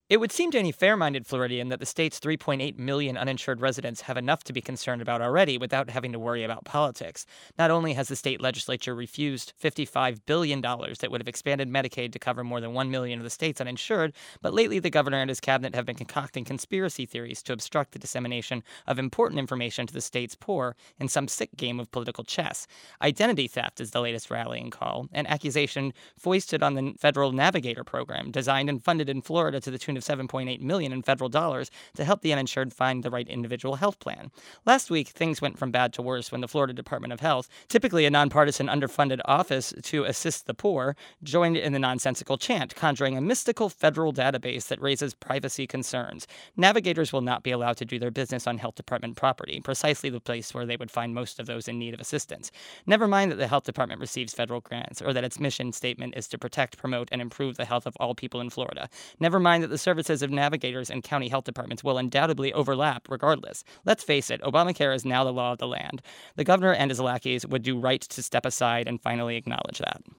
It would seem to any fair-minded Floridian that the state's 3.8 million uninsured residents have enough to be concerned about already without having to worry about politics. Not only has the state legislature refused $55 billion that would have expanded Medicaid to cover more than 1 million of the state's uninsured, but lately the governor and his cabinet have been concocting conspiracy theories to obstruct the dissemination of important information to the state's poor in some sick game of political chess. Identity theft is the latest rallying call, an accusation foisted on the federal Navigator program, designed and funded in Florida to the tune of 7.8 million in federal dollars to help the uninsured find the right individual health plan. Last week, things went from bad to worse when the Florida Department of Health, typically a nonpartisan underfunded office to assist the poor, joined in the nonsensical chant, conjuring a mystical federal database that raises privacy concerns. Navigators will not be allowed to do their business on health department property, precisely the place where they would find most of those in need of assistance. Never mind that the health department receives federal grants, or that its mission statement is to protect, promote, and improve the health of all people in Florida. Never mind that the services of navigators and county health departments will undoubtedly overlap regardless. Let's face it, Obamacare is now the law of the land. The governor and his lackeys would do right to step aside and finally acknowledge that.